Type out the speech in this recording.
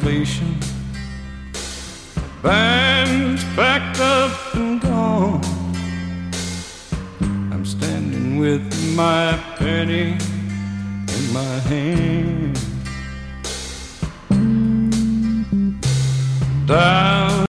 salvation. Band's packed up and gone. I'm standing with my penny in my hand.